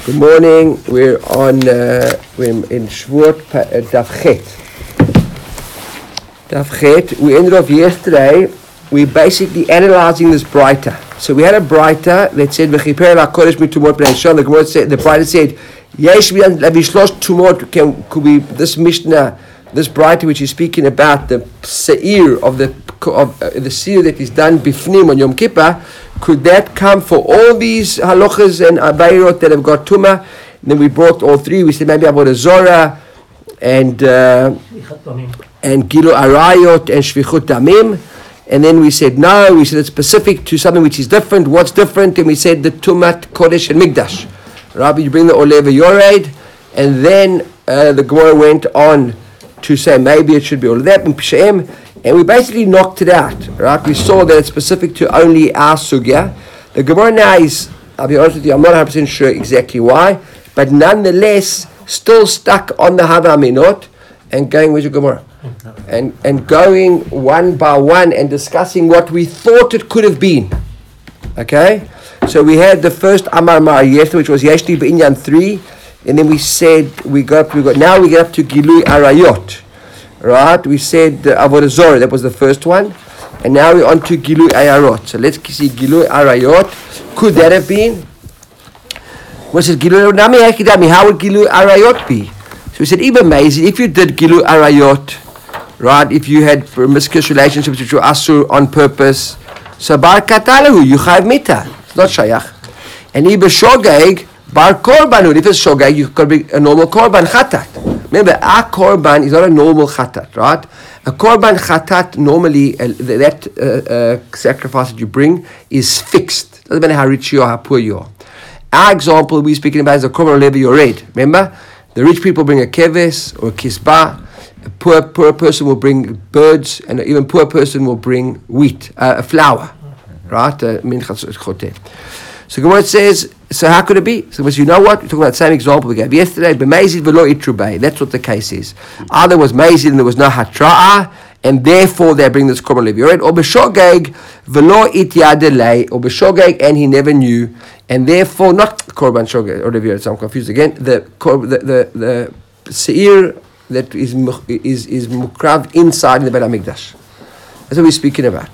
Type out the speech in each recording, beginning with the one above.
Good morning. We're in Shvuot Daf Chet. Daf Chet. We ended off yesterday. We're basically analyzing this Braita. So we had a Braita that said V'chiper LaKodesh mitumot b'nei Shon. The Gemara said, the Braita said, Yesh v'shlosh tumot. Could be this Mishnah, this Braita which is speaking about the seir of the seir that is done bifnim on Yom Kippur. Could that come for all these halachas and abayirot that have got tumah? And then we brought all three. We said maybe Avodah Zorah and Gilu Arayot and Shvichut Damim. And then we said no. We said it's specific to something which is different. What's different? And we said the Tumat Kodesh and Mikdash. Rabbi, you bring the Oleva Yored, and then the Gemara went on to say maybe it should be all of that in Pishaim. And we basically knocked it out, right? We saw that it's specific to only our sugya. The Gemara now is, I'll be honest with you, I'm not 100% sure exactly why, but nonetheless, still stuck on the Hava Aminot and going with the Gemara. And going one by one and discussing what we thought it could have been. Okay? So we had the first Amar Mar yesterday, which was Yeshli B'inyan 3, and then we said, now we get up to Gilui Arayot. Right, we said Avodah Zorah, that was the first one, and now we're on to Gilui Arayot. So let's see Gilui Arayot. Could that have been? Was it Gilui Nami Hakidami? How would Gilui Arayot be? So we said, even amazing if you did Gilui Arayot, right? If you had promiscuous relationships which were asur on purpose, so Bar Katalahu, you chayv mita. It's not shayach. And Iba Shogeg, Bar Korbanut. If it's Shogeg, you could be a normal Korban Chatat. Remember, our korban is not a normal chatat, right? A korban chatat, normally, that sacrifice that you bring is fixed. Doesn't matter how rich you are, how poor you are. Our example we're speaking about is a korban levi yored. Remember, the rich people bring a keves or a kisba. A poor person will bring birds, and an even poor person will bring wheat, flour, right? Minchas chotet. So Gemara says, so how could it be? So you know what? We're talking about the same example we gave yesterday. B'meizid v'lo itrubei. That's what the case is. Either was meizid and there was no hatra'ah, and therefore they bring this korban levi yored. Or b'shogeg v'lo it yadelei. Or b'shogeg and he never knew, and therefore not korban shogeg or levi yored. So I'm confused again. The seir that is mukrav inside in the Beit HaMikdash. That's what we're speaking about.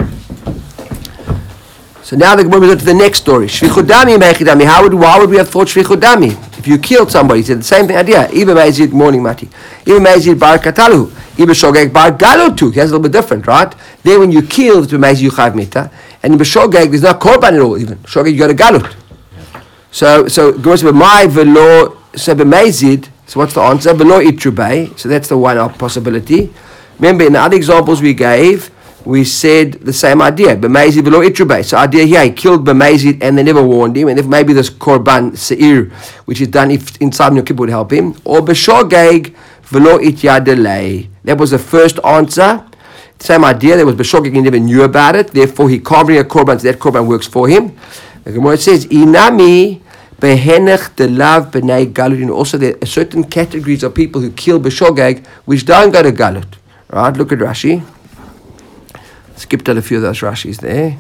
So now the Gemara moves on to the next story. Shvichut Dami Mechidami. Why would we have thought Shvichut Dami? If you killed somebody, he said the same thing idea. Even Meizid, morning Mati. Even Meizid Bar Katalu. Even Shogeg Bar Galutu. He has a little bit different, right? Then when you kill, it's Meizid you Chav Mita. And in Shogeg, there's no Korban at all even. Shogeg, you got a Galut. So Gemara says, my velo, so Meizid, so what's the answer? Velo Itrubei. So that's the one possibility. Remember, in the other examples we gave, we said the same idea. B'meizid v'lo itrubei. So idea here, he killed B'meizid and they never warned him. And if maybe this korban seir, which is done if inside Yom Kippur would help him. Or b'shogeg v'lo ityadelei. That was the first answer. Same idea. There was b'shogeg, he never knew about it. Therefore, he can't bring a korban, so that korban works for him. The Gemara says, inami behenech delav b'nei galut. And also there are certain categories of people who kill b'shogeg which don't go to galut. Right? Look at Rashi. Skipped out a few of those Rashis there.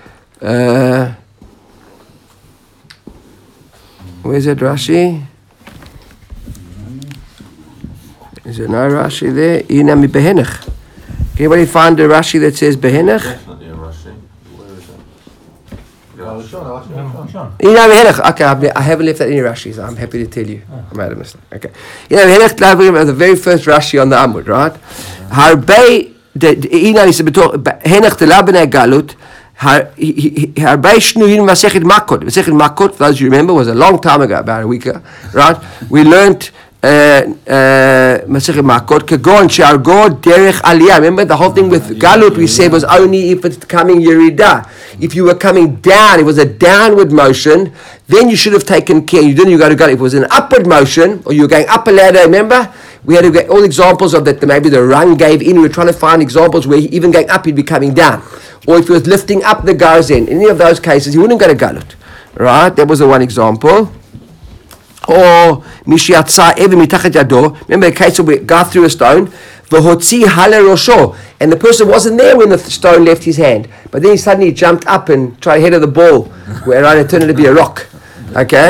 Where's that Rashi? Is there no Rashi there? Inami behenech. Anybody find a Rashi that says behenech? Definitely a Rashi. Where is that? Inami behenech. Okay, I haven't left out any Rashis. I'm happy to tell you. I made a mistake. Okay. Inami behenech, the very first Rashi on the Amud, right? Harbei. Inani said, "Henach tela b'nei galut." Harbei shnuyin Masechet Makot. Masechet Makot, for those you remember, was a long time ago, about a week ago, right? We learned Masechet Makot. Kagon she'argo derech aliyah. Remember the whole thing with galut we said was only if it's coming yerida. If you were coming down, it was a downward motion. Then you should have taken care. You didn't. You go to galut. If it was an upward motion, or you were going up a ladder, remember. We had to get all examples of that. Maybe the rung gave in. We were trying to find examples where even going up, he'd be coming down. Or if he was lifting up the garzen. In any of those cases, he wouldn't go to galut. Right? That was the one example. Or mishiatza evi mitachet yado. Remember the case where we got through a stone. V'hotzi hale rosho. And the person wasn't there when the stone left his hand. But then he suddenly jumped up and tried to head of the ball. Where it turned out to be a rock. Okay?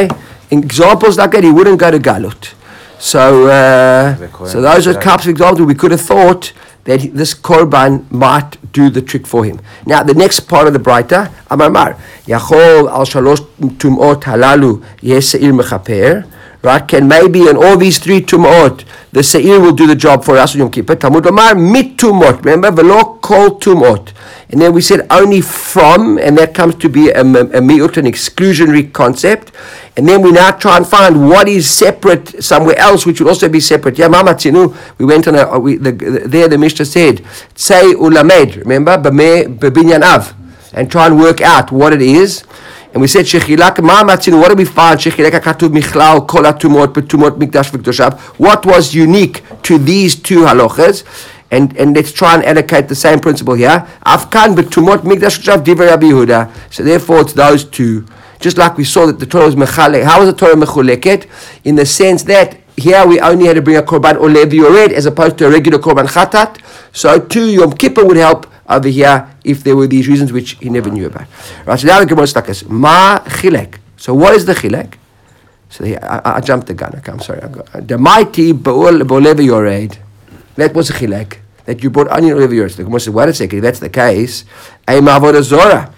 in examples like that, he wouldn't go to Galut. So those are types of examples we could have thought that this korban might do the trick for him. Now, the next part of the Braita, Amar, Yachol al shalosh tumot halalu yeseir mechaper. Right? Can maybe in all these 3 tumot, the seir will do the job for us on Yom Kippur. Talmud Amar mit tumot. Remember, velo kol tumot. And then we said only from, and that comes to be a mi'ut, an exclusionary concept. And then we now try and find what is separate somewhere else, which would also be separate. Yeah, Mamatzinu, we went on there the Mishnah said, Tsei ulamed, remember, b'binyan av, and try and work out what it is. And we said, Shechilak, Mamatzinu, what do we find? Shechilak katuv michlal kol hatumot b'tumot mikdash v'kedushav. What was unique to these 2 halachas? And let's try and allocate the same principle here. Afkan b'tumot mikdash v'kedushav divrei Rabbi Yehuda. So therefore, it's those 2. Just like we saw that the Torah was mechalek. How was the Torah mechuleket? In the sense that here we only had to bring a korban olev yored as opposed to a regular korban chatat. So too Yom Kippur would help over here if there were these reasons which he never knew about. Right. So now the Gemara is like this. Ma chilek. So what is the chilek? So here, I jumped the gun. Okay, I'm sorry. The mighty bo'olev yored. That was a chilek that you brought only olev yored. So the Gemara says, wait a second. If that's the case, a avodah zorah.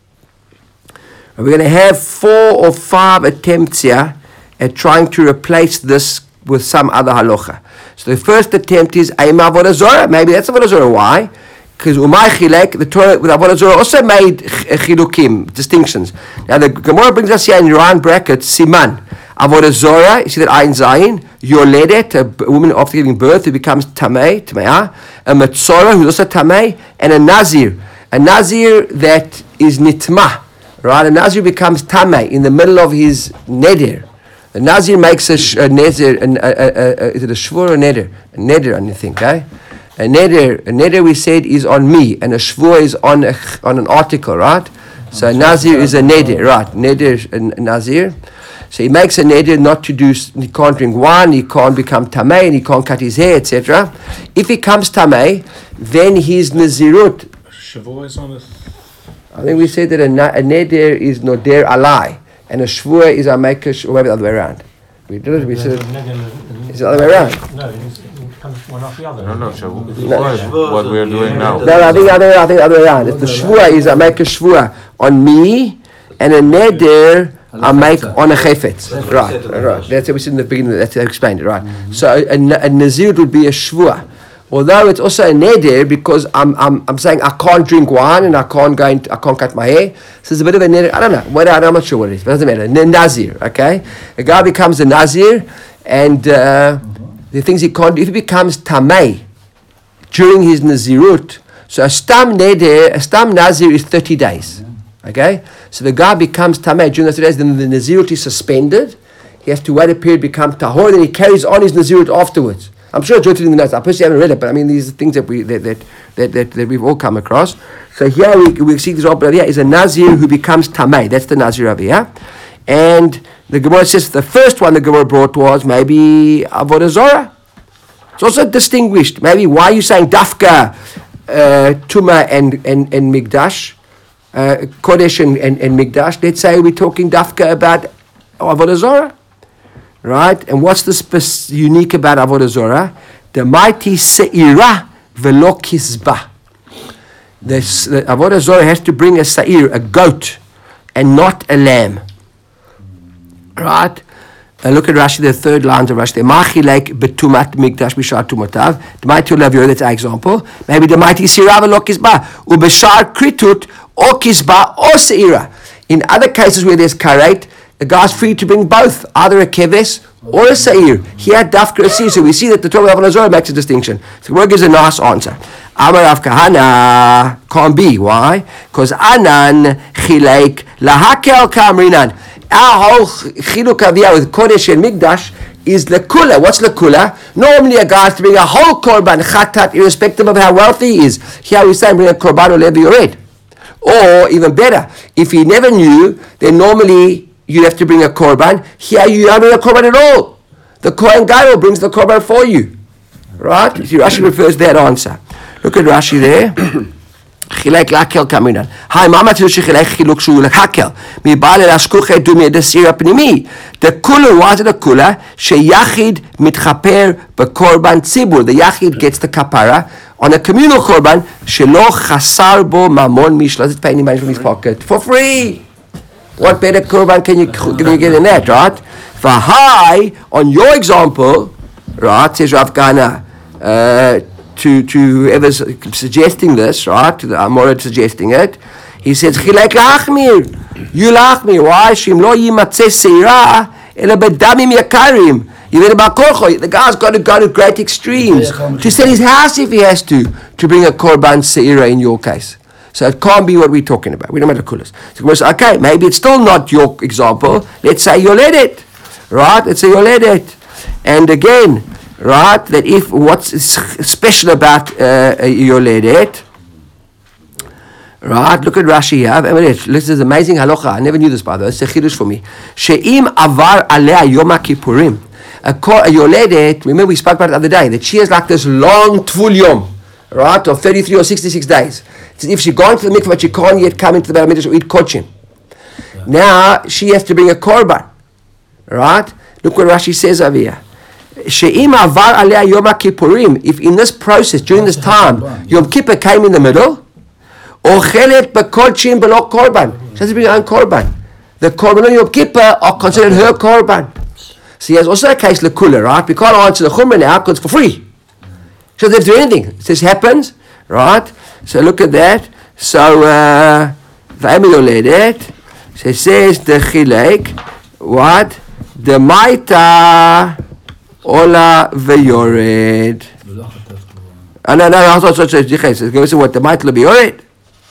We're going to have 4 or 5 attempts here at trying to replace this with some other halacha. So the first attempt is Aima Avodah Zorah. Maybe that's Avodah Zorah. Why? Because Umay Chilek, the Torah with Avodah Zorah also made chilukim, distinctions. Now the Gemara brings us here in round brackets, Siman. Avodah Zorah, you see that Ayin Zayin, Yoledet, a woman after giving birth who becomes Tamei, Tameah, a Metzorah who's also Tamei, and a Nazir. A Nazir that is Nitmah. Right, a Nazir becomes Tamei in the middle of his neder. The Nazir makes a neder, is it a shvur or a neder? A neder, I think, eh? A neder we said is on me, and a shvur is on an article, right? So a Nazir is a neder, right? Neder, a Nazir. So he makes a neder not to do, he can't drink wine, he can't become Tamei, and he can't cut his hair, etc. If he comes Tamei, then his Nazirut. Shvur is on the... I think we said that a neder is noder alai, and a shvur is a make or maybe the other way around. We did it. We said it's the other way around. No, it comes one off the other. No, what we are doing now. No, I think the other way around. It's the shvur is I make a shvur on me, and a neder I make on a chayfetz. Right. That's what we said in the beginning. That's how I explained it. Right. So a nazir would be a shvur. Although it's also a neder because I'm saying I can't drink wine and I can't cut my hair. So it's a bit of a neder. I don't know. I'm not sure what it is. But it doesn't matter. Nazir, okay? A guy becomes a nazir and the things he can't do. If he becomes tamei during his nazirut, so a stam nazir is 30 days. Okay? So the guy becomes tamei during those 30 days, then the nazirut is suspended. He has to wait a period, become tahor, then he carries on his nazirut afterwards. I'm sure it's written in the notes. I personally haven't read it, but I mean these are things that we've all come across. So here we see this over here is a Nazir who becomes Tamei. That's the Nazir over here. And the Gemara says the first one the Gemara brought was maybe Avodah Zorah. It's also distinguished. Maybe why are you saying Dafka, Tuma and Mikdash, Kodesh and Mikdash? Let's say we're talking Dafka about Avodah Zorah. Right? And what's the unique about Avodah Zorah? The mighty se'ira velo kisbah. The Avodah Zorah has to bring a se'ir, a goat, and not a lamb. Right? Look at Rashi, the 3rd lines of Rashi. Machilek betumat mikdash b'shar tumotav. The mighty olav, that's our example. Maybe the mighty se'ira velo kisbah. Ubeshar kritut or kisbah or se'ira. In other cases where there's karet, the guy's free to bring both, either a keves or a seir. Here, dafka a seir. So we see that the Torah of Avodah Zorah makes a distinction. So the Gemara gives a nice answer. Amar Rav Kahana can't be. Why? Because anan chilek lahakel kamrinan. Our whole chiluk aviyah with Kodesh and Mikdash is lekula. What's lekula? Normally a guy has to bring a whole korban chatat, irrespective of how wealthy he is. Here we say bring a korban or levi yored. Or even better, if he never knew, then normally you have to bring a korban. Here you don't bring a korban at all. The Kohen Gadol brings the korban for you. Right? See, Rashi refers to that answer. Look at Rashi there. חילק להקל כמינן. מה מצאנו שחילק חילוק שהוא להקל? מבעל להשכוח את דומי דסיר הפנימי. דקולה, what is דקולה? שיחיד מתחפר בקורבן ציבור. The יחיד gets the kapara on a communal קורבן שלא חסר בו ממון משלזת penny money from his pocket for free. What better korban can you get in that, right? For high, on your example, right, says Rav Kana, to whoever's suggesting this, right, to the Amorid suggesting it, he says, Chilek lachmir, you lachmir. Why? Shim lo yimatzeh seira, ela bedamim yakarim. The guy's got to go to great extremes to sell his house if he has to bring a korban seira in your case. So it can't be what we're talking about. We don't have the coolest. So okay, maybe it's still not your example. Let's say you let it. Right? Let's say you let it. And again, right, that if what's special about you let it, right, look at Rashi here. This is amazing halacha. I never knew this, by the way. It's a chidush for me. She'im avar alea yom kippurim. A yoledet, remember we spoke about it the other day, that she has like this long tvul yom, right, of 33 or 66 days. It's as if she's gone to the mikvah, but she can't yet come into the Beit HaMikdash or eat kochim. Yeah. Now she has to bring a korban, right? Look what Rashi says over here. She'im avar alea yom kippurim. If in this process, during this time, Yom Kippur came in the middle, ochelet bekochim belo korban. She has to bring her own korban. The korban on Yom Kippur are considered her korban. So he has also a case lekula, right? We can't answer the chumrah now because it's for free. She doesn't have to do anything. This happens, right? So look at that. So v'amil yoledet. So it says the chilek, what? The maita ola veyored. No. I thought so. Give us what the maita veyored.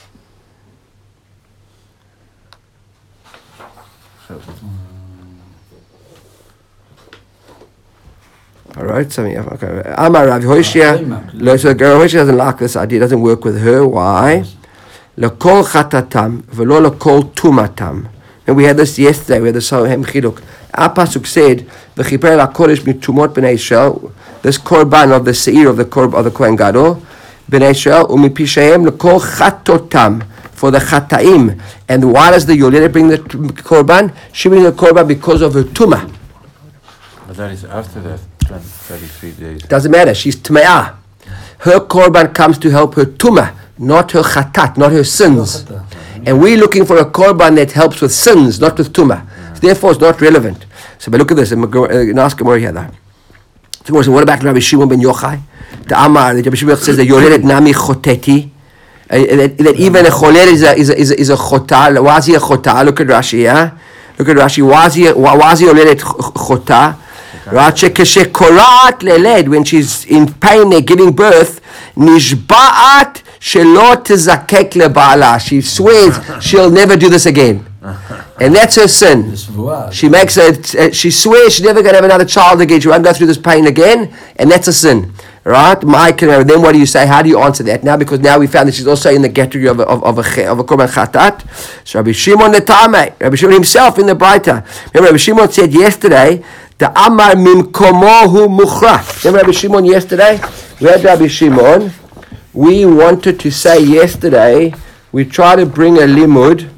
All right, something. Okay. Amar Rav Hoshia. So Rav Hoshia doesn't like this idea. Doesn't work with her. Why? Lekol chatatam v'lo lekol tumatam. And we had this yesterday. We had the Sohem Chiduk. Our pasuk said v'chiper lakodesh mitumot b'nei Yisrael. This korban of the seir of the Kohen Gadol b'nei Yisrael u'mipishayim lekol chatotam for the chataim. And why does the yoledet bring the korban? She brings the korban because of her tumah. But that is after that 33 days. Doesn't matter. She's tme'ah. Her korban comes to help her tumah, not her chatat, not her sins. And we're looking for a korban that helps with sins, not with tumah. So therefore, it's not relevant. So, but look at this. And ask Gemara here, though. So, what about Rabbi Shimon ben Yochai? The Amar, the Rabbi Shimon says that yoledet nami choteti. That even a cholet is a chotal. Why is he a chotal? Look at Rashi, yeah? Look at Rashi. Why is he yoledet chotal? Right, when she's in pain, they're giving birth, nishba'at shelo tezakek leba'ala. She swears she'll never do this again, and that's her sin. She makes she swears she's never going to have another child again. She won't go through this pain again, and that's a sin. Right? Then what do you say? How do you answer that now? Because now we found that she's also in the category of a korban chatat. So Rabbi Shimon the Tamei, Rabbi Shimon himself in the Braita. Remember, Rabbi Shimon said yesterday, the Amar mimkomohu muchra. Remember Rabbi Shimon yesterday? We had Rabbi Shimon. We wanted to say yesterday, we tried to bring a limud.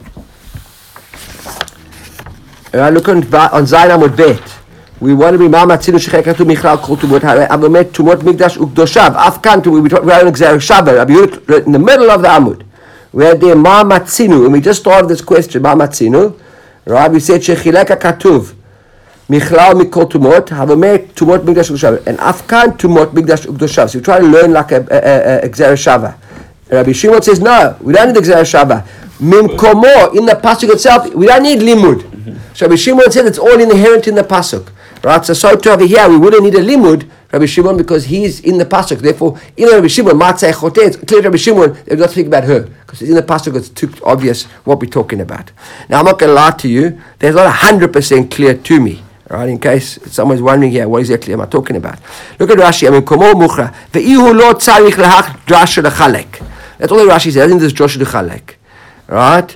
And I look on Zayin Amud Bet. We want to be Mamatzinu Shechekatu Michlal Kol Tumot Avamet Tumot Mikdash Ukdoshav. Afkan we were in Xer in the middle of the Amud. We had there Mamatzinu, and we just started this question Mamatzinu. Right? We said Shechileka Katuv Michlal Mikol Tumot Avamet Tumot Mikdash Ukdoshav, and Afkan Tumot Mikdash Ukdoshav. So we try to learn like a Xer Shava. Rabbi Shimon says no, we don't need the Xer Shava. Mimkomo in the pasuk itself, we don't need limud. So Rabbi Shimon said it's all inherent in the pasuk. Right, so to over here we wouldn't need a limud, Rabbi Shimon, because he's in the pasuk. Therefore, even Rabbi Shimon might say chotet. Clearly, Rabbi Shimon, they're not speaking about her because it's in the pasuk. It's too obvious what we're talking about. Now, I'm not going to lie to you. There's not 100% clear to me. Right, in case someone's wondering here, what exactly am I talking about? Look at Rashi. I mean, komo muchra ve'ihu lo tzarich lehach drasha lechalek. That's all the Rashi says. I think this is drasha lechalek. Right.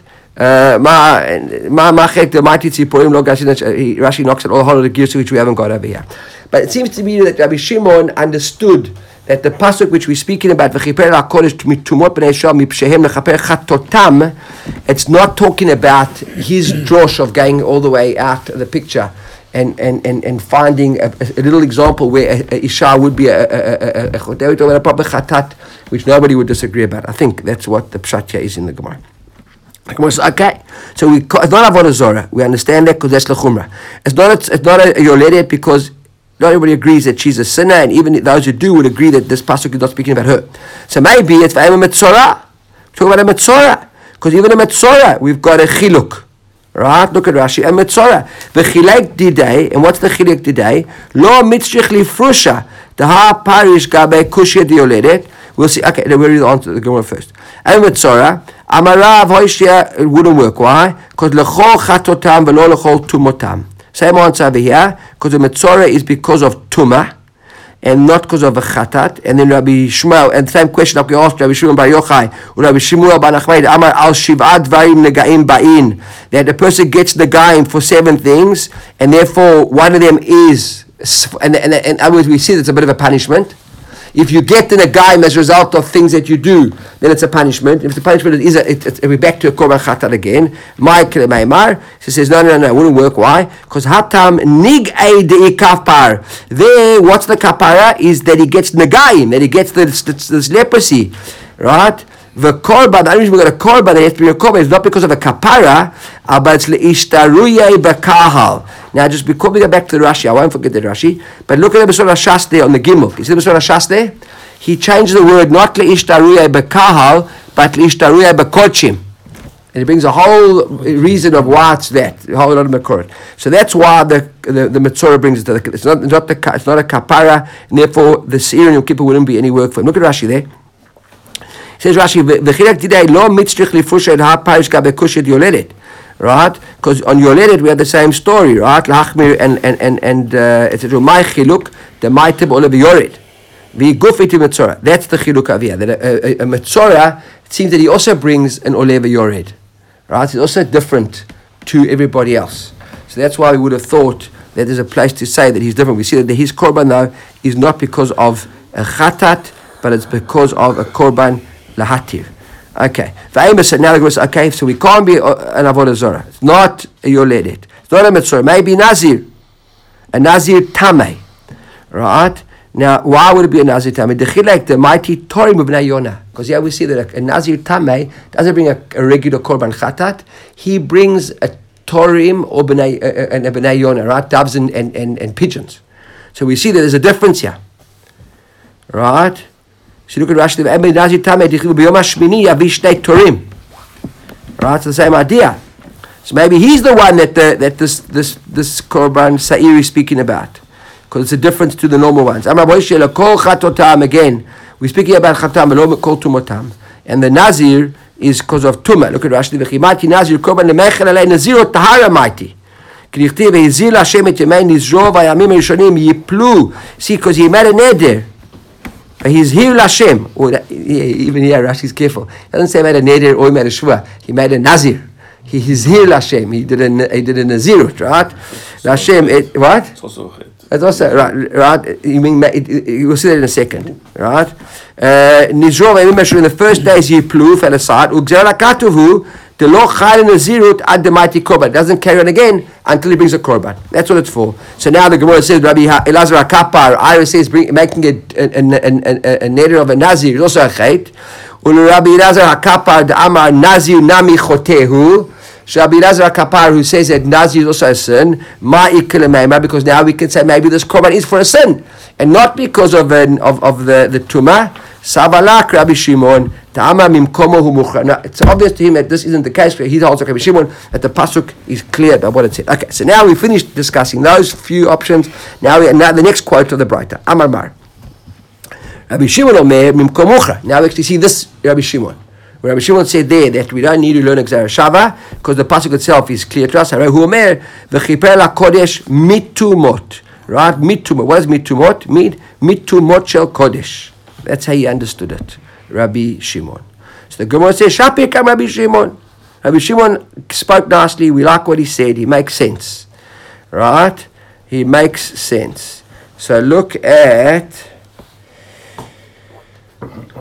Rashi knocks at all the gears which we haven't got over here. But it seems to me that Rabbi Shimon understood that the pasuk which we're speaking about, v'chiper HaKodesh mitumot b'nei Yisrael mipshehem lechaper chatotam, it's not talking about his drosh of going all the way out of the picture and finding a little example where a Isha would be a proper chatat, which nobody would disagree about. I think that's what the pshat here is in the Gemara. The Gemara says, okay, so it's not avodah zarah. We understand that because that's lechumra. It's not a yoledet because not everybody agrees that she's a sinner, and even those who do would agree that this pasuk is not speaking about her. So maybe it's v'ayim metzora. Talk about a metzora, because even a metzora we've got a chiluk. Right? Look at Rashi. A metzora. V'chilek didei, and what's the chilek didei? Lo mitzrich lifrusha. The ha parish gabe kushya dioledet. We'll see. Okay, we'll read the answer to the Gemara first. A metzora. Amarav hoishia, it wouldn't work. Why? Because lechol chatotam v'lo lechol tumotam. Same answer over here, because the metzora is because of tumah and not because of a chatat. And then Rabbi Shmuel, and the same question like we asked Rabbi Shimon bar Yochai or Rabbi Shmuel bar Nachman, Amar al shiv'at dvarim negaim ba'in, that the person gets negaim for 7 things, and therefore one of them is, and in other words, we see that's a bit of a punishment. If you get the negaim as a result of things that you do, then it's a punishment. If the punishment is we're back to a korban chatat again. Michael Maimar, she says, no, it wouldn't work. Why? Because hatam nig'ay de kapar. There, what's the kapara? Is that he gets negaim, that he gets this leprosy, right? The korban, the only reason we got a korban, it has to be a korban, it's not because of a kapara, but it's leishtaruyay bakahal. Now, just because we go back to the Rashi, I won't forget the Rashi, but look at the Besor HaShas there on the Gimel. You see the Besor HaShas there? He changed the word not leishtaruyay bakahal, but leishtaruyay bakochim. And he brings a whole reason of why it's that, a whole lot of makorat. So that's why the Metzora brings it to the, it's not a kapara, and therefore the Seir and Yom Kippur wouldn't be any work for him. Look at Rashi there. Says Rashi, v'chilek didei lo mitzrich lifusha et ha'parish gabe kushet yoledet, right? Because on yoledet we have the same story, right? Lachmir and it's a my chiluk the ma'itib olav yored v'gufit metzora. That's the chiluk avia. That a metzora, it seems that he also brings an olev yored, right? It's also different to everybody else. So that's why we would have thought that there's a place to say that he's different. We see that his korban though is not because of a chatat, but it's because of a korban lahatir. Okay. Now the goes, okay, so we can't be an avodah zarah. It's not a yoledet. It's not a metzora. Maybe nazir. A nazir tameh. Right? Now, why would it be a nazir tameh? The chilek, the mighty torim of bnei Yonah. Because here we see that a nazir tameh doesn't bring a regular korban chatat. He brings a torim or bnei Yonah, right? Doves and pigeons. So we see that there's a difference here. Right? So look at Rashi. Right, it's the same idea. So maybe he's the one that this korban sa'ir is speaking about, because it's a difference to the normal ones. Again, we're speaking about chatam, kol tumotam, and the nazir is because of tumah. Look at Rashi. V'chimati nazir korban lemechel alei naziro tahara mighty. K'nichtiv ve'izil Hashem et yemei nizro v'ayamim rishonim yiplu. See, because he made a neder. He's here Lashem. Even here, Rashi's careful. He doesn't say he made a neder or he made a shua. He made a nazir. He's here Lashem. He did a nazirut, right? Lashem, what? It's also a chit. It's also right. You mean we'll see that in a second, right? Nizrov in the first days he fell aside. Ugzerakatuvu the lo chayil nazirut ad the mighty korban. It doesn't carry on again until he brings a korban. That's what it's for. So now the Gemara says Rabbi Elazar Kapar, Ira says making a neder of a nazir is also a chait. Rabbi Elazar Kapar the Amar nazir nami chotehu. Rabbi Elazar Kapar, who says that nazir is also a sin, because now we can say maybe this korban is for a sin and not because of the tumah. Savalak Rabbi Shimon. Now, it's obvious to him that this isn't the case. He holds like Rabbi Shimon that the pasuk is clear about what it said. Okay, so now we finished discussing those few options. Now the next quote of the Braita. Amar Mar. Rabbi Shimon Omer Mimkomucha. Now we actually see this Rabbi Shimon. Where Rabbi Shimon said there that we don't need to learn Gzera Shava because the pasuk itself is clear to us. Rabbi Omer v'chiper lakodesh mitumot. Right? Mitumot. What does mitumot mean? Mitumot shel kodesh. That's how he understood it. Rabbi Shimon. So the Gemara says, Shapikam Rabbi Shimon. Rabbi Shimon spoke nicely. We like what he said. He makes sense. Right? He makes sense. So look at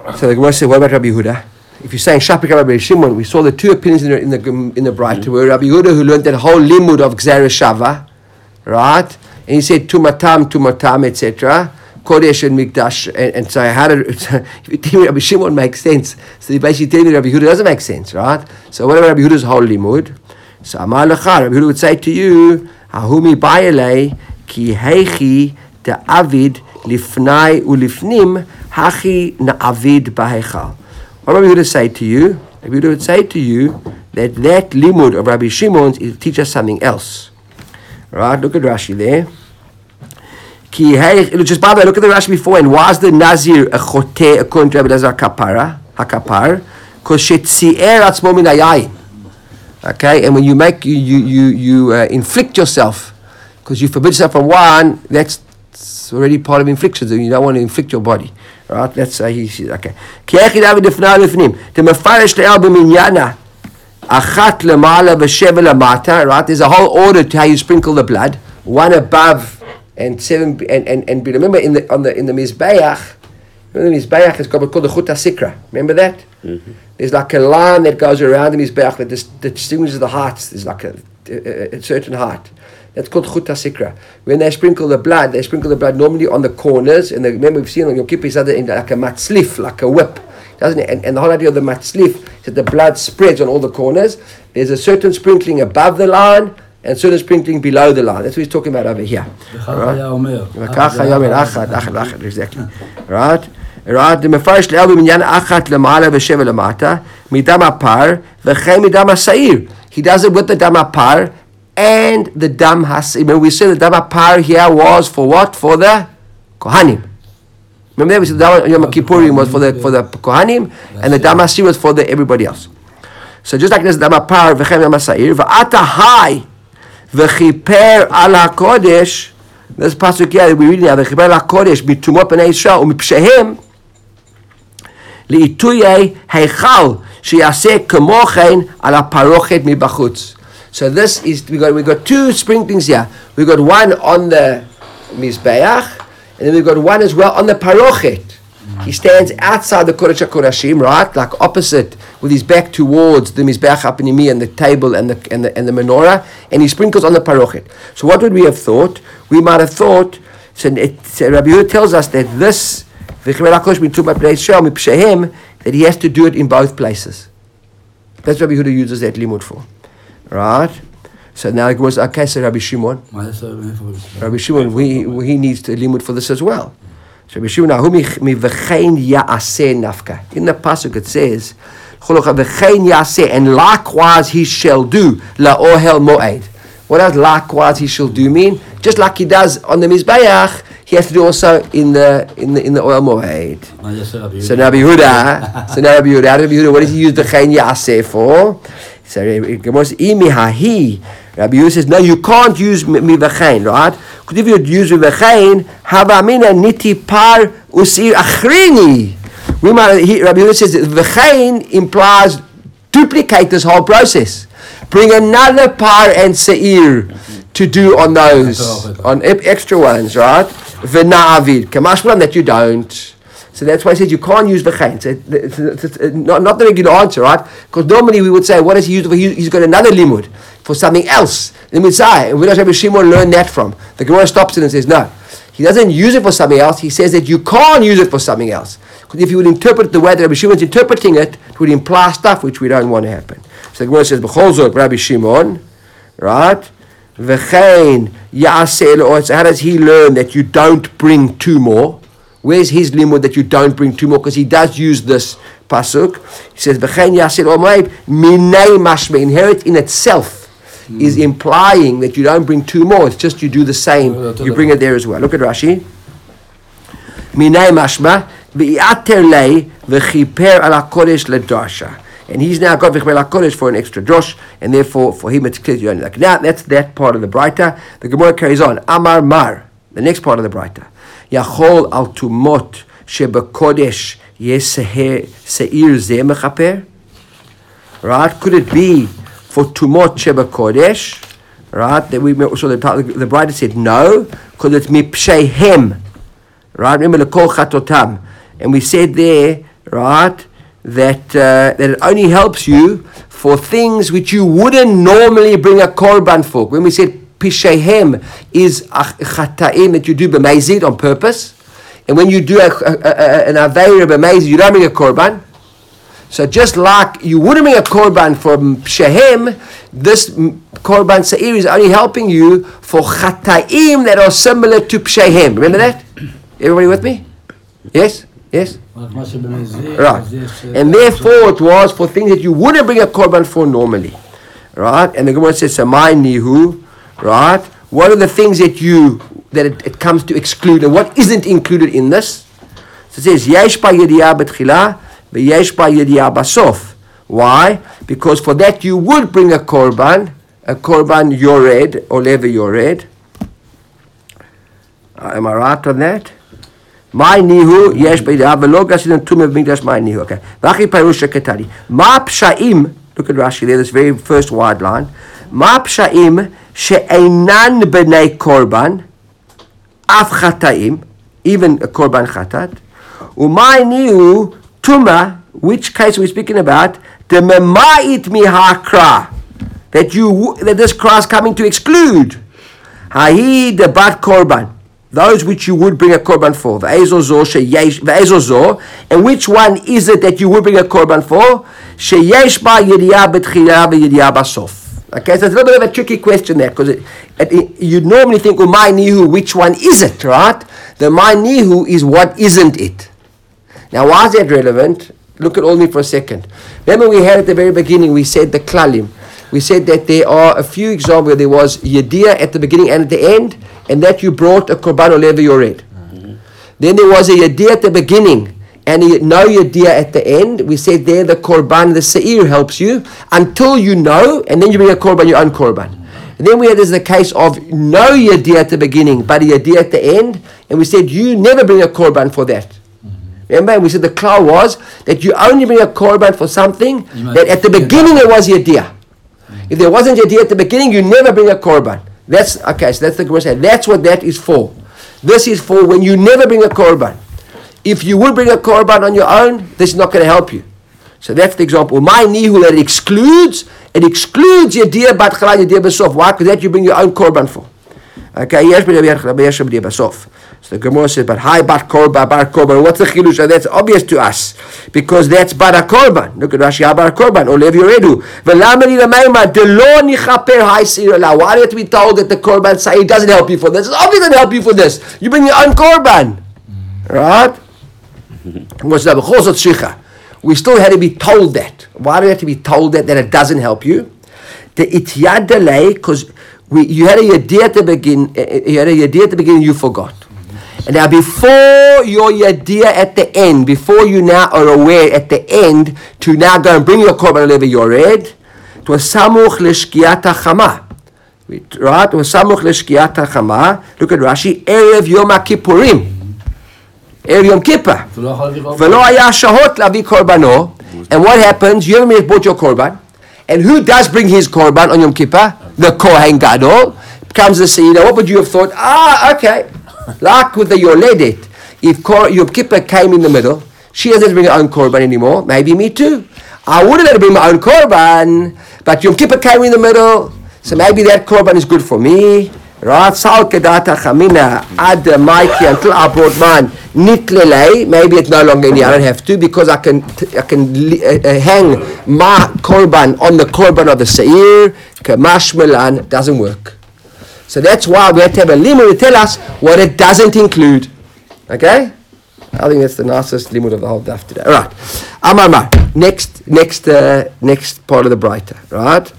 So the Gemara said, what about Rabbi Yehuda? If you're saying Shapik Rabbi Shimon, we saw the two opinions in the Braita, where Rabbi Yehuda, who learned that whole limud of Gzera Shava, right? And he said tumatam, etc. Kodesh and Mikdash, and so how did if you tell me Rabbi Shimon makes sense, so you basically tell me Rabbi Yehuda doesn't make sense, right? So what about Rabbi Yehuda's whole limud? So Amar Lecha, Rabbi Yehuda would say to you, Hahumi bayelei ki heichi da'avid lifnai ulifnim hachi na'avid ba'hechal. What Rabbi Yehuda say to you? Rabbi Yehuda would say to you that limud of Rabbi Shimon's is to teach us something else. Right? Look at Rashi there. Just by the way, look at the Rashi before. And was the Nazir a choteh according to Rabbi Elazar hakapar? Because shetzier atzmo min hayayin. Okay, and when you make you inflict yourself, because you forbid yourself from wine, that's already part of infliction. So you don't want to inflict your body. Right? That's he says. Okay. The mefarish le'el b'minyana achat lemala v'sheva lamata. Right? There's a whole order to how you sprinkle the blood. One above and seven and remember in the mizbeach. Remember the mizbeach is called the chut hasikra. Remember that? Mm-hmm. There's like a line that goes around the mizbeach that distinguishes the hearts. There's like a certain heart. That's called chut hasikra. When they sprinkle the blood normally on the corners. And remember we've seen on Yom Kippur, like a matzlif, like a whip, doesn't it? And the whole idea of the matzlif is that the blood spreads on all the corners. There's a certain sprinkling above the line and certain sprinkling below the line. That's what he's talking about over here. Right? Exactly. Right? Right? The mefarish le'el b'minyan achat lemala v'sheva lemata midam apar v'chei midam hasair. He does it with the dam apar and the dam hasair. Remember we said the dam apar here was for what? For the kohanim. Remember we said the dam Yom Kippurim was for the kohanim and the dam hasair was for the everybody else. So just like this dam apar v'chei midam hasair v'ata hai v'chiper al hakodesh. This pasuk here we read now. V'chiper al hakodesh mitumot b'nei Yisrael u'mipshehem li'ituyei heichal sheyaseh kamochen ala parochet mibachutz. So this is we got two sprinklings here. We got one on the mizbeach, and then we got one as well on the parochet. He stands outside the Kodesh HaKodashim, right, like opposite, with his back towards the mizbeach hapinimi and the table and the menorah, and he sprinkles on the parochet. So what would we have thought? We might have thought. So Rabbi Yehuda tells us that this that he has to do it in both places. That's what Rabbi Yehuda uses that limud for. Right? So now it was okay, so Rabbi Shimon. Rabbi Shimon, he needs the limud for this as well. So Rabbi Shimon, in the pasuk it says, and likewise he shall do la'ohel moed. What does likewise he shall do mean? Just like he does on the mizbeach, he has to do also in the oil moed. So Rabbi Yehuda, what does he use the chen yaseh for? So Rabbi Yehuda says, no, you can't use mivachein, right? Because if you use mivachein, havamina niti par usir achrini. Rabbi Yehuda says that v'chein implies duplicate this whole process. Bring another par and seir to do on those, on extra ones, right? V'na'avid, kamashmalan that you don't. So that's why he says you can't use v'chein. So it's not the regular answer, right? Because normally we would say, what does he use for? He's got another limud for something else. Then we'd say, and where does Rabbi Shimon learn that from? The Gemara stops it and says, no. He doesn't use it for something else. He says that you can't use it for something else. Because if you would interpret it the way that Rabbi Shimon's interpreting it, it would imply stuff which we don't want to happen. So the Gemara says, B'chol zot, Rabbi Shimon, right? V'chein ya'aseh elo'ot. So how does he learn that you don't bring two more? Where's his limud that you don't bring two more? Because he does use this pasuk. He says, V'chein ya'aseh elo'ot minei mashme. Inherit in itself is implying that you don't bring two more. It's just you do the same. You bring it there as well. Look at Rashi. Minei mashma v'yater lei v'chiper ala kodesh ledasha. And he's now got v'chiper ala kodesh for an extra drosh, and therefore for him it's clear you only like. Now that's that part of the Braita. The Gemara carries on. Amar mar. The next part of the Braita. Yachol al tumot shebekodesh yeseir zeh mechaper. Right? Could it be for tumot sheba kodesh, right? That we so the Braita said no, because it's mipshehem, right? Remember lekol chatotam, and we said there, right, that it only helps you for things which you wouldn't normally bring a korban for. When we said pishehem is chataim that you do b'meizid on purpose, and when you do an aveira b'meizid, you don't bring a korban. So just like you wouldn't bring a korban from pishehem, this korban seir is only helping you for chataim that are similar to pishehem. Remember that? Everybody with me? Yes? Yes? Right. And therefore it was for things that you wouldn't bring a korban for normally. Right? And the Gemara says, Samai nihu, right? What are the things that it comes to exclude, and what isn't included in this? So it says, Yesh ba yediyah betchila, v'yesh ba yediyah basof. Why? Because for that you would bring a korban yored, or leva yored. Am I right on that? My nihu yesh b'yediyah v'lo gasin tumah v'mikdash my nihu. Okay. V'achi parusha ketari. Ma psha'im. Look at Rashi there. This very first wide line. Ma psha'im she'einan b'nei korban af chataim, even a korban chatat. Umay nihu tumah. Which case are we speaking about? The mema'it mihakra. That this cry is coming to exclude. Hahi the bat korban. Those which you would bring a korban for. And which one is it that you would bring a korban for? Sheyesh ba yediyah betchila v'yediyah basof. Okay, so it's a little bit of a tricky question there, because you'd normally think, well, my nihu, which one is it, right? The my nihu is what isn't it. Now, why is that relevant? Look at all me for a second. Remember we had at the very beginning, we said the klalim. We said that there are a few examples where there was yediyah at the beginning and at the end, and that you brought a korban or leva yored. Then there was a yediyah at the beginning and no yediyah at the end. We said there the korban, the seir helps you until you know, and then you bring a korban, your own korban. And then we had the case of no yediyah at the beginning but a yediyah at the end, and we said you never bring a korban for that. Remember, we said the klal was that you only bring a korban for something that at the beginning there was yediyah. If there wasn't yediyah at the beginning, you never bring a korban. That's okay. So that's the Gemara said. That's what that is for. This is for when you never bring a korban. If you would bring a korban on your own, this is not going to help you. So that's the example. My nihu that it excludes yediyah bat chala yediyah basof. Why? Because that you bring your own korban for. Okay. Yesh b'yediyah basof. So the Gemara says, but hi bat korban, what's the chilush? That's obvious to us, because that's bat korban. Look at Rashi, bat korban, or lev yoredu. V'lamari l'mayma, delo nichaper hai sir la. Why do you have to be told that the korban say doesn't help you for this? It's obvious it help you for this. You bring your own korban. Right? We still had to be told that. Why do we have to be told that it doesn't help you? The ityad delay, because you had a yediyah at the beginning, you forgot. And now before your yediyah at the end, before you now are aware at the end to now go and bring your korban leva yored, it was samuch l'shkiat hachama. Right? It was samuch l'shkiat hachama. Look at Rashi. Erev Yom HaKippurim. Erev Yom Kippur. V'lo haya shahot lavi korbano. And what happens? You haven't brought your korban. And who does bring his korban on Yom Kippur? The Kohen Gadol. Comes the Seder. What would you have thought? Okay. Like with the Yoledet, if Yom Kippur came in the middle, she doesn't bring her own korban anymore. Maybe me too. I wouldn't have to bring my own korban, but Yom Kippur came in the middle, so maybe that korban is good for me. Right? Sal kedata chamina ad maiki until I brought mine nitlelei. Maybe it's no longer any. I don't have to, because I can hang my korban on the korban of the seir. Kamashmelan doesn't work. So that's why we have to have a limud to tell us what it doesn't include. Okay? I think that's the nicest limud of the whole daf today. All right. Amar. Next part of the Braita. Right?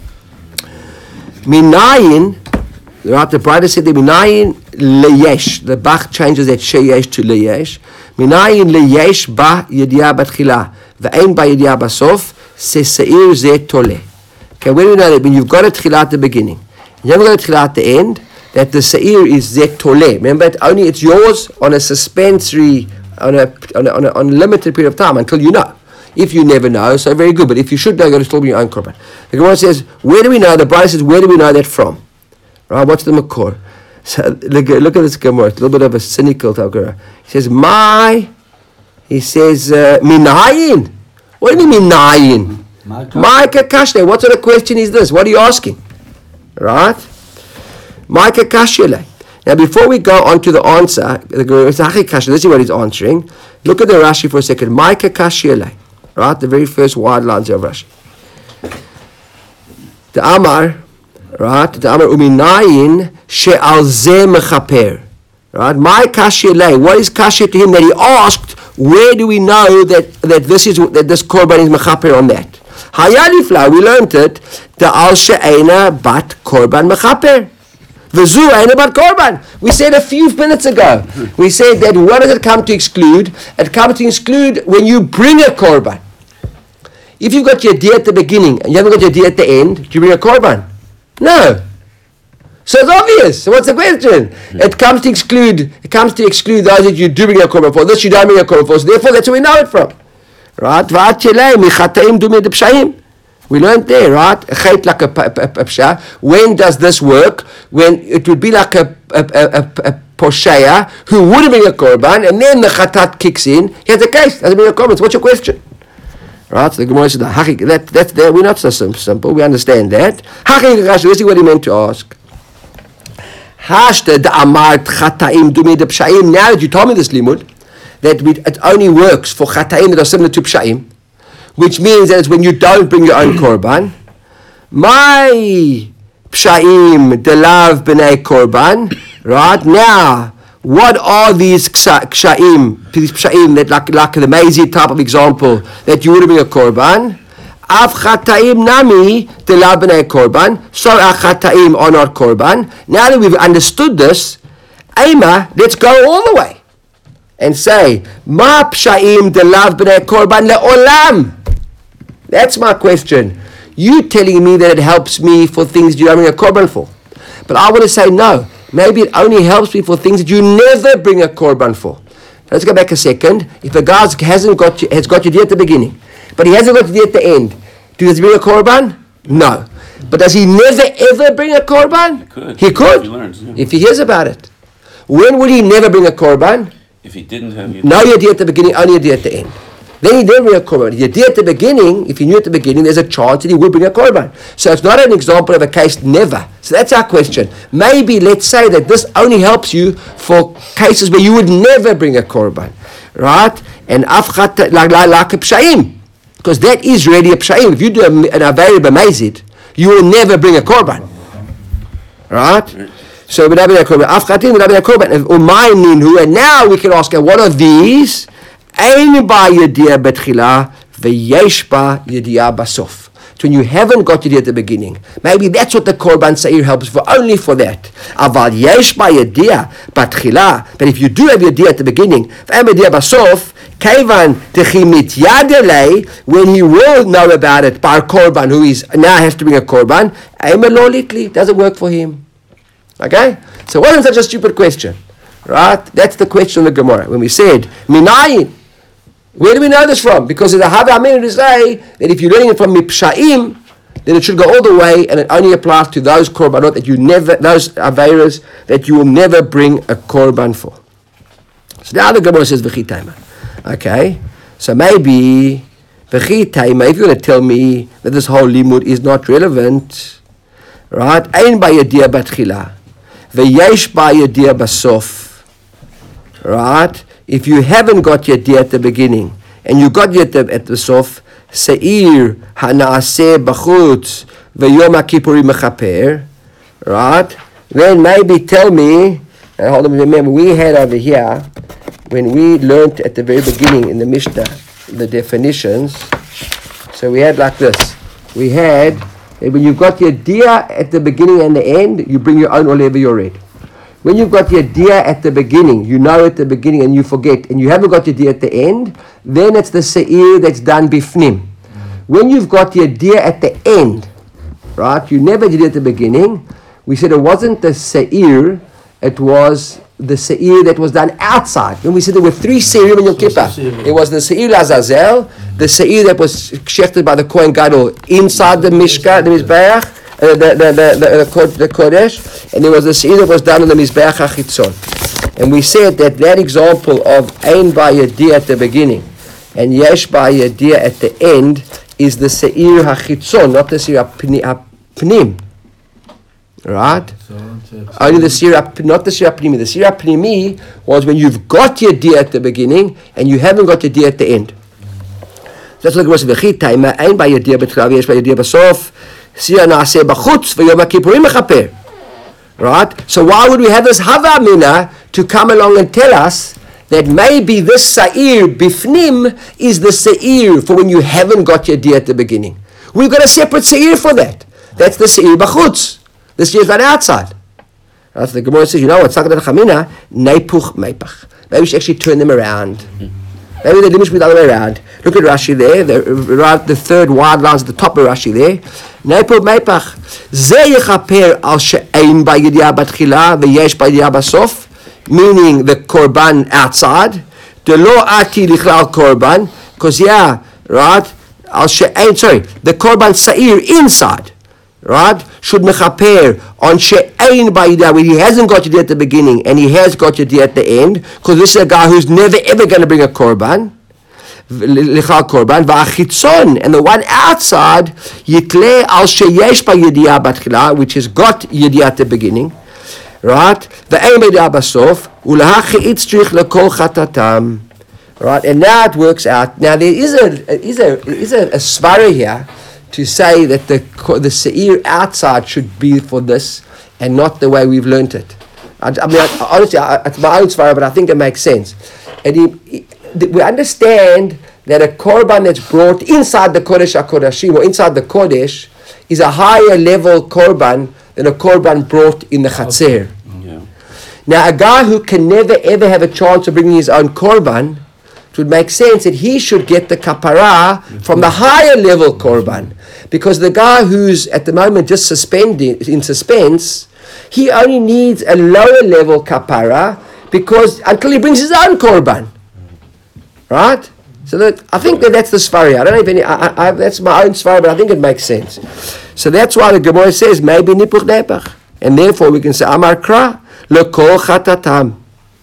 Minayin. Right? The Braita said that minayin leyesh. The Bach changes that sheyesh to leyesh. Minayin leyesh ba yediyah batchila. Ve'ein ba yediyah basof. Se seir ze tole. Okay, where do we know that? When you've got a tchila at the beginning, you haven't got a tchila at the end, that the seir is zet tole. Remember, it's yours on a suspensory, on a limited period of time until you know. If you never know, so very good. But if you should know, you've got to still be your own korban. The Gemara says, where do we know? The Braita says, where do we know that from? Right? What's the makor? So look at this Gemara. It's a little bit of a cynical Gemara. He says, my He says, Minayin. What do you mean, Minayin? Ma'ika kashle. What sort of question is this? What are you asking? Right? Ma'ika kashle. Now, before we go on to the answer, this is what he's answering. Look at the Rashi for a second. Ma'ika kashle. Right? The very first wide lines of Rashi. The Amar, right? The Amar uminayin she'al ze mechaper. Right? My kashyelei. What is kashy to him that he asked? Where do we know that this korban is mechaper on that? Hayalifla. We learned it. The al she'ena bat korban mechaper. V'zu eina bat korban. We said a few minutes ago. We said that what does it come to exclude? It comes to exclude when you bring a korban. If you've got your deer at the beginning and you haven't got your deer at the end, do you bring a korban? No. So it's obvious. So what's the question? It comes to exclude those that you do bring a korban for. This you don't bring a korban for. So therefore, that's where we know it from. Right? We learned there, right? When does this work? When it would be like a posheya who would bring a korban, and then the chatat kicks in. He has a case. Doesn't bring a korban. So what's your question? Right, so the Gemara said, that's there. We're not so simple. We understand that. This is what he meant to ask. Now that you told me this limud, that it only works for chataim that are similar to pshaim, which means that it's when you don't bring your own korban. My pshaim delav b'nei korban. Right now, what are these pshaim that like the Maizi type of example that you would bring a korban? Av chataim nami delav b'nei korban. So our chataim are not korban. Now that we've understood this, Ema, let's go all the way and say ma pshaim delav b'nei korban le'olam. That's my question. You telling me that it helps me for things you don't bring a korban for, but I want to say no. Maybe it only helps me for things that you never bring a korban for. Let's go back a second. If a guy has got your deer at the beginning, but he hasn't got your deer at the end, does he bring a korban? No. But does he never ever bring a korban? He could. If he learns, yeah. If he hears about it. When would he never bring a korban? If he didn't have your deer at the beginning, only your deer at the end. Then he didn't bring a korban. Your deer at the beginning, if he knew at the beginning, there's a chance that he would bring a korban. So it's not an example of a case never. So that's our question. Maybe let's say that this only helps you for cases where you would never bring a korban, right? And afchat like a pshaim, because that is really a pshaim. If you do an averi b'mezid, you will never bring a korban, right? So we don't bring a korban. Afchatim we don't bring a korban. And now we can ask, what are these? Ein ba yediyah betchila v'yesh ba yediyah basof. So when you haven't got yediyah at the beginning, maybe that's what the korban seir helps for, only for that. Aval yesh ba yediyah betchila. But if you do have yediyah at the beginning, v'em yediyah basof, kevan techimit yadelei, when he will know about it, bar korban, who is now has to bring a korban, emelolitli, doesn't work for him. Okay? So it wasn't such a stupid question. Right? That's the question of the Gemara. When we said, minayin, where do we know this from? Because there's a Hava Amin to say that if you're learning it from Mipsha'im, then it should go all the way, and it only applies to those korbanot that you never, those aveiros that you will never bring a korban for. So now the Gemara says v'chi taima. Okay, so maybe v'chi taima. If you're going to tell me that this whole limud is not relevant, right? Ein ba yediyah batchila, v'yesh ba yediyah basof, right? If you haven't got your deer at the beginning and you got your at the sof, seir hanaaseh b'chutz v'yom ha'kippurim mechaper, right? Then maybe tell me. Hold on, remember we had over here when we learned at the very beginning in the Mishnah the definitions. So we had like this. We had that when you've got your deer at the beginning and the end, you bring your own olev yored. When you've got your deer at the beginning, you know at the beginning and you forget, and you haven't got your deer at the end, then it's the seir that's done bifnim. When you've got your deer at the end, right, you never did it at the beginning, we said it wasn't the seir, it was the seir that was done outside. When we said there were three seirim in Yom Kippur, it was the seir Azazel, the seir that was shechted by the Kohen Gadol inside the Mishkan, the Mizbeach, the Kodesh, and there was the seir that was done on the Mizbeach HaChitzon. And we said that example of Ein Bayadir at the beginning and Yesh Bayadir at the end is the Seir HaChitzon, not the Seir HaPnim. Right? Only the Seir, not the Seir HaPnimi. The Seir HaPnimi was when you've got your Dir at the beginning and you haven't got your Dir at the end. That's like the V'chi Taima, Ein Bayadir B'tchilav, Yesh Bayadir B'sof, Seir Na'aseh B'chutz, V'yom HaKippurim Mechaper. Right? So why would we have this Hava Mina to come along and tell us that maybe this Sa'ir Bifnim is the Sa'ir for when you haven't got your Dir at the beginning? We've got a separate Sa'ir for that. That's the Sa'ir B'chutz. The Sa'ir is right outside. Right? So the Gemara says, you know what, Sakat Chamina, Neipuch Meipach. Maybe we should actually turn them around. Maybe the limit should be the other way around. Look at Rashi there, the third wide lines at the top of Rashi there. Neipuch Meipach. Ze yechaper al she'ein b'yediah batchila v'yesh b'yediah b'sof, meaning the korban outside. The lo ati lichlal korban, because right, al she'ein, the korban sa'ir inside, right, should mechaper on she'ein b'yediah, where he hasn't got your at the beginning and he has got your at the end, because this is a guy who's never ever going to bring a korban. Lichal korban va'achitzon, and the one outside yitle al sheyesh b'yediah batchila, which has got yediah at the beginning, right? Ve'ein b'yediah basof ulahachitz trich lekol chatatam, right? And now it works out. Now there is a svara here to say that the seir outside should be for this and not the way we've learnt it. I mean, honestly, it's my own svara, but I think it makes sense. And we understand that a korban that's brought inside the Kodesh HaKodashim or inside the Kodesh is a higher level korban than a korban brought in the Chatzir. Yeah. Now, a guy who can never ever have a chance of bringing his own korban, it would make sense that he should get the kapara from the higher level korban, because the guy who's at the moment just in suspense, he only needs a lower level kapara because until he brings his own korban. Right? So I think that's the Sfari. I don't know if any, that's my own Sfari, but I think it makes sense. So that's why the Gemara says, maybe Nipuch Nepach. And therefore we can say, Amar Kra, Lekol Chatatam.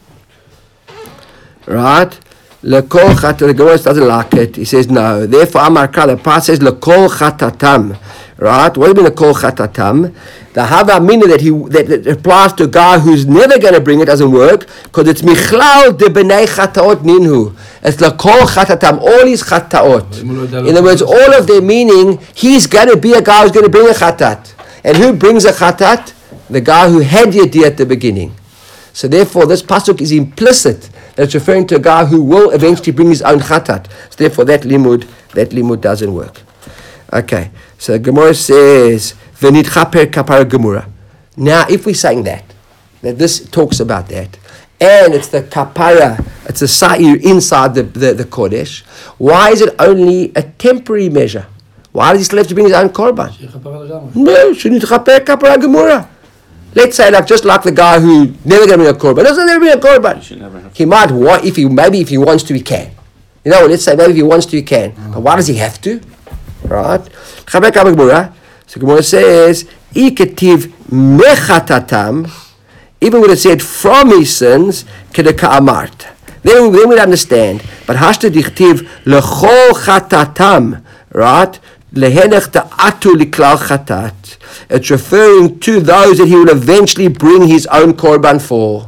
Right? Lekol Chatatam. The Gemara doesn't like it. He says, no. Therefore, Amar Kra, the part says, Lekol Chatatam. Right? What do you mean Lekol Chatatam? The Hava Mina that applies to a guy who's never going to bring it doesn't work, because it's Michlal de B'nei Chataot Ninhu. It's Lekol Chatatam, all his Chataot. In other words, all of their meaning, he's going to be a guy who's going to bring a Chatat. And who brings a Chatat? The guy who had Yediyah at the beginning. So therefore, this pasuk is implicit. That's referring to a guy who will eventually bring his own Chatat. So therefore, that limud doesn't work. Okay, so Gemara says, V'nitchaper kapara gemura. Now, if we're saying that this talks about that, and it's the kapara, it's a sa'ir inside the Kodesh, why is it only a temporary measure? Why does he still have to bring his own korban? No, v'nitchaper kapara gemura. Let's say just like the guy who never going to bring a korban. Doesn't never bring a korban. He might want, if he wants to, he can. You know, let's say maybe if he wants to, he can. But why does he have to? Right? So Gemara says, Iketiv mechatatam, even when it said from his sins, kedeka amart. Then we'd understand. But hashta dichtiv lechol chatatam, right? Lehenech ta'atu liklal chatat. It's referring to those that he will eventually bring his own korban for.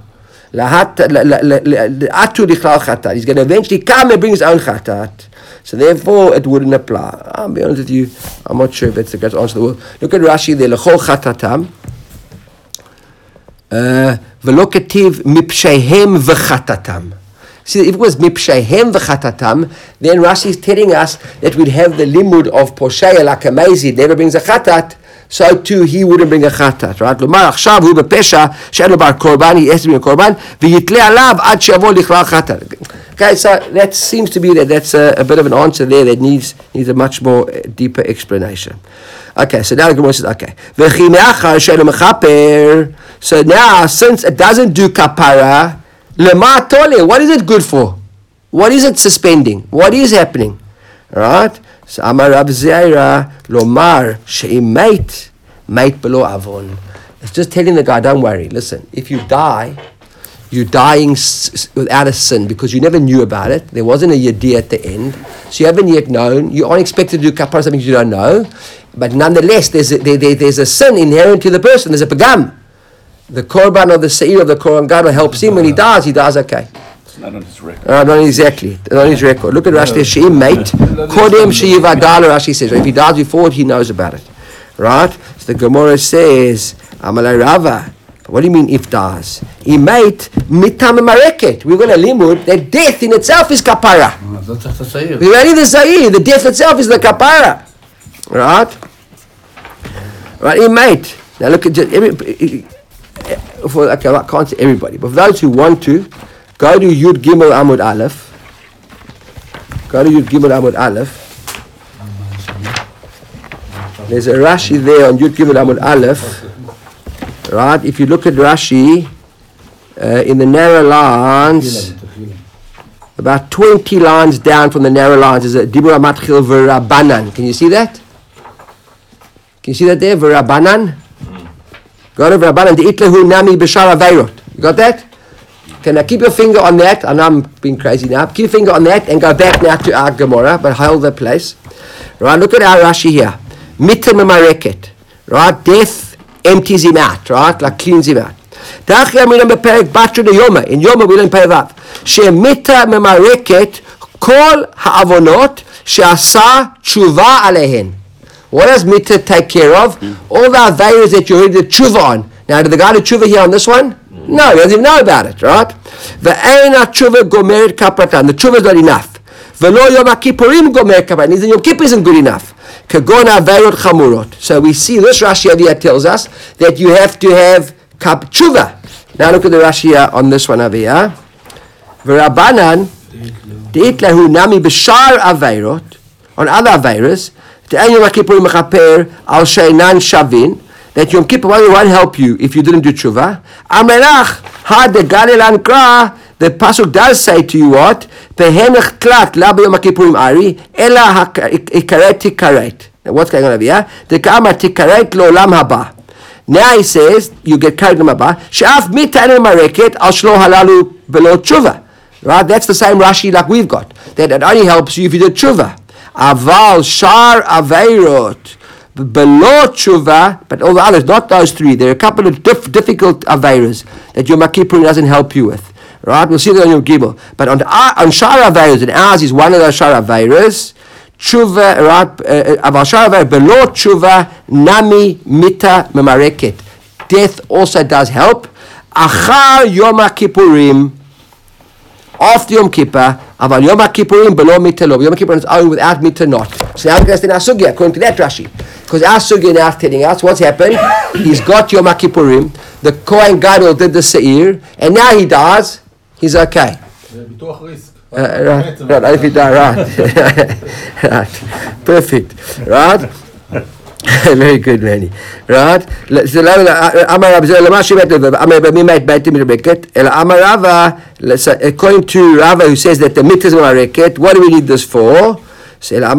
Atu liklal chatat. He's going to eventually come and bring his own chatat. So therefore, it wouldn't apply. I'll be honest with you, I'm not sure if that's the correct answer to the word. Look at Rashi there, L'chol chatatam. V'lo ketiv mipshehem v'chatatam. See, if it was mipshehem v'chatatam, then Rashi is telling us that we'd have the limud of posheya like a mezi, never brings a chatat, so too he wouldn't bring a chatat, right? Lomar achshav hu bepesha, she'en bar korban, he has to bring a korban, v'yitle alav ad she'avo lichlal chatat. Okay, so that seems to be that's a bit of an answer there that needs a much more deeper explanation. Okay, so now the Gemara says, okay. So now, since it doesn't do kapara, lema tole, what is it good for? What is it suspending? What is happening? Right? So Amar Rab Zaira, lomar she'im mate below avon. It's just telling the guy, don't worry, listen, if you die, you're dying without a sin because you never knew about it. There wasn't a yediyah at the end. So you haven't yet known. You aren't expected to do kapara something you don't know. But nonetheless, there's a sin inherent to the person. There's a pagam. The korban or the seir of the korban gadol helps him. When he dies okay. It's not on his record. Not exactly. Not on his record. Look at Rashi. She'im mate. Kodem she'yivadal, Rashi says. If he dies before it, he knows about it. Right? So the Gemara says, Amalei Rava. What do you mean if dies? He mate mitam mareket. We're going to limud that death in itself is kapara. We already the sair. The death itself is the kapara. Right? Right, he mate. Now look at I can't say everybody, but for those who want to, go to Yud Gimel Amud Aleph. There's a Rashi there on Yud Gimel Amud Aleph. Right, if you look at Rashi, in the narrow lines, about 20 lines down from the narrow lines is a Dibur Matchil V'Rabanan. Can you see that? Can you see that there? V'Rabanan? Go to V'Rabanan. De'itlehu nami b'shar aveirot. You got that? Can I keep your finger on that? I know I'm being crazy now. Keep your finger on that and go back now to our Gemara, but hold the place. Right, look at our Rashi here. Mita memareket. Right, death empties him out, right? Like cleans him out. In Yoma we learn Perevav. Shemita memareket kol ha'avonot she'asa tshuva alehen. What does mita take care of? All the avayos that you already did tshuva on. Now, did the guy do tshuva here on this one? No, he doesn't even know about it, right? Ve'eina tshuva gomeret kapratan. The tshuva is not enough. Ve'lo yom ha'kippurim gomeret kapratan. Even Yom Kippur isn't good enough. Kagon avayot chamurot. So we see this Rashi over here tells us that you have to have tshuva. Now look at the Rashi here on this one over here. V'Rabanan de'itlahu nami b'shar avayot. On other avayros, te'en Yom Kippurim mechaper al sheinan shavin. That Yom Kippur won't help you if you didn't do tshuva. Amelach had the Galilan Kra. The pasuk does say to you what? Pehenech tlat la b'Yom Kippurim ari ela hikaret tikaret. Now what's going on over here? The kama tikaret lo'olam haba. Now he says you get carried in haba. She'af mitanu mareket al shlo halalu below tshuva. Right? That's the same Rashi like we've got. That it only helps you if you did tshuva. Aval shar aveirot. Below tshuva, but all the others, not those three. There are a couple of difficult aveiros that Yom Kippur doesn't help you with. Right? We'll see that on Yom Gimel. But on shar aveiros, and ours is one of those shar aveiros, tshuva, right? Aval shar aveiro, below tshuva, nami mita memareket. Death also does help. Achar Yom Kippurim, after Yom Kippur, aval Yom Kippurim below mita lo. Yom Kippur on its own without mita not. So now we're going to stay in our sugya, according to that Rashi. Because our sugya now is telling us what's happened. He's got Yom Kippurim, the Kohen Gadol did the seir, and now he dies, he's okay. Right, if he dies, right. Right. Perfect. Right? Very good, Manny. Right? So, according to Rava, who says that the mitzvah is mareket, what do we need this for? In the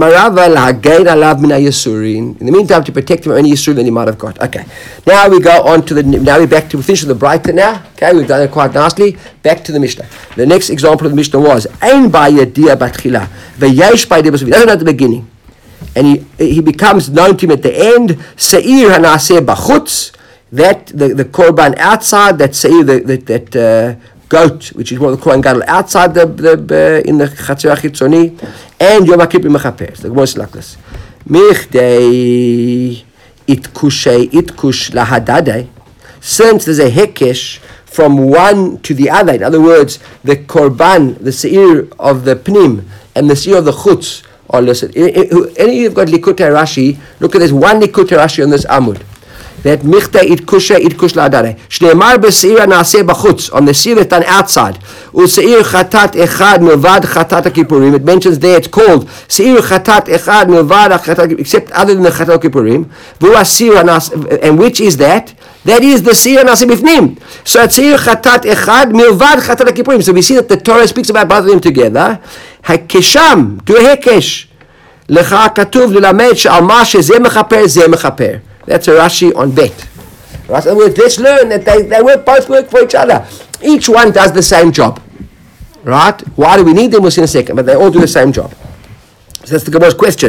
meantime, to protect him from any yisurim that he might have got. Okay. Now we go on to we're back to, we finish with the Breita now. Okay, we've done it quite nicely. Back to the Mishnah. The next example of the Mishnah was, Ein ba yediyah batchila, ve'yesh ba yediyah, he doesn't know at the beginning. And he becomes known to him at the end, seir hanaseh bachutz, that the korban outside, that seir, that goat, which is what the Kohen Gadol outside in the Chatzir HaChitzoni, and Yom Kippur mechaper. The Gemara is like this: Michdei itkush lahadadei. Since there's a hekesh from one to the other, in other words, the korban, the seir of the pnim, and the seir of the chutz are listed. Any of you have got Likutei Rashi? Look at this one Likutei Rashi on this Amud. That michtei itkush lahadadei. Shneimar b'seir naaseh b'chutz, on the seir that's done outside. U'seir chatat echad milvad chatat HaKippurim. It mentions there, it's called seir chatat echad milvad chatat, except other than the chatat HaKippurim. And which is that? That is the seir naaseh b'fnim. So it's seir chatat echad milvad chatat HaKippurim. So we see that the Torah speaks about both of them together. Hakesham, do a hekesh. Lecha katuv lilamed she'al ma shezeh mechaper zeh mechaper. That's a Rashi on bet. Right? In other words, let's learn that they both work for each other. Each one does the same job. Right? Why do we need them? We'll see in a second. But they all do the same job. So that's the Gemara's question.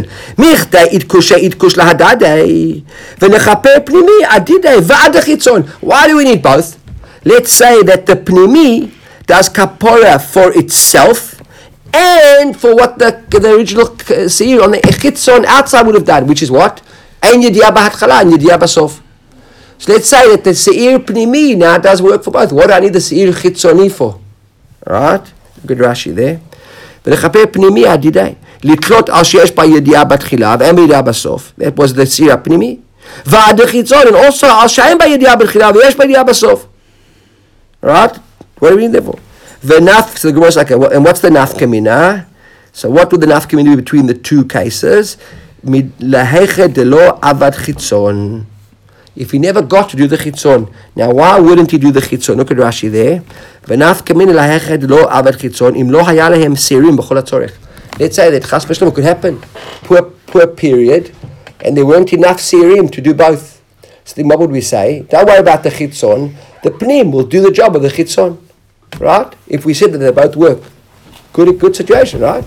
Why do we need both? Let's say that the pnimi does kapora for itself and for what the original seir on the chitzon outside would have done, which is what? Ein yediyah b'hatchala and yediyah b'sof. So let's say that the seir pnimi now does work for both. What do I need the seir chitzoni for? Right? Good Rashi there. ולכפר פנימי עדידי, לתלות על שיש בה ידיעה בתחילה ואין בה ידיעה בסוף. That was the seir הפנימי. ועד החיצון, and also על שאין בה ידיעה בתחילה ויש בה ידיעה בסוף. Right? What do we need there for? V'naf, so the Gemara is like, and what's the nafkamina? So what would the nafkamina be between the two cases? Lahechet delo avad chitzon. If he never got to do the chitzon, now why wouldn't he do the chitzon? Look at Rashi there. V'nafkamina lahechet delo avad chitzon im lo haya lehem serim b'chol hatzorech. Let's say that chas v'shlom could happen, poor period, and there weren't enough serim to do both. So then what would we say? Don't worry about the chitzon. The pnim will do the job of the chitzon. Right? If we said that they both work. Good situation, right?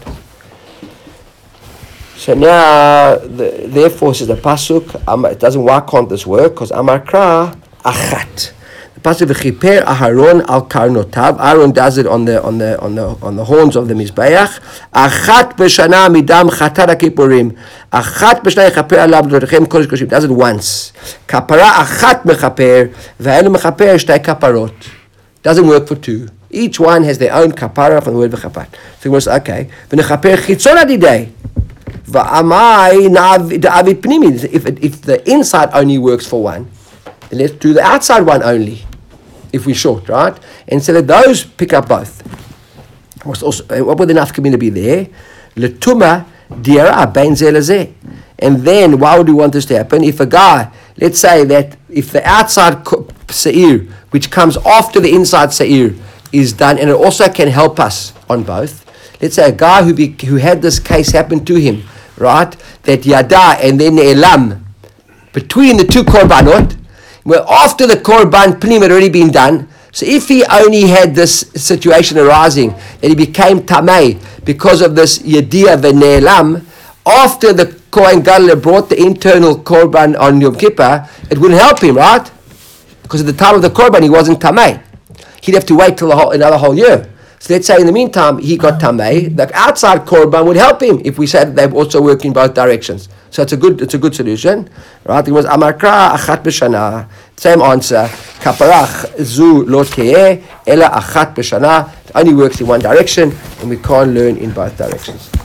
So now, therefore, says the pasuk, why can't this work? Because Amar Kra, achat. The pasuk, v'chiper Aharon al karnotav. Aaron does it on the horns of the mizbeach. Achat b'shana midam chatat hakipurim. Achat b'shana yechaper alav l'dorechem kodesh koshim. Does it once. Kapara achat mechaper, v'elu mechaper shtei kaparot. Doesn't work for two. Each one has their own kapara from the word v'chapat. So we say, okay. V'nechaper chitzon adidei. V'amai na'avid pnimi. If the inside only works for one, then let's do the outside one only. If we're short, right? And so that those pick up both. What would the nafkamina be there? L'tuma dira bein zeh lezeh. And then, why would we want this to happen? If a guy, let's say that if the outside seir, which comes after the inside seir, is done, and it also can help us on both. Let's say a guy who had this case happen to him, right? That yada and then elam, between the two korbanot, where after the korban pnim had already been done. So if he only had this situation arising, that he became tamei because of this yadiyah v'ne'elam, after the Kohen Gadol brought the internal korban on Yom Kippur, it wouldn't help him, right? Because at the time of the korban he wasn't tamei. He'd have to wait till another whole year. So let's say in the meantime he got tamei. The outside korban would help him if we said they also work in both directions. So it's a good solution, right? It was amarkra achat b'shana. Same answer. Kaparach zu lo te'eh ela achat b'shana. It only works in one direction, and we can't learn in both directions.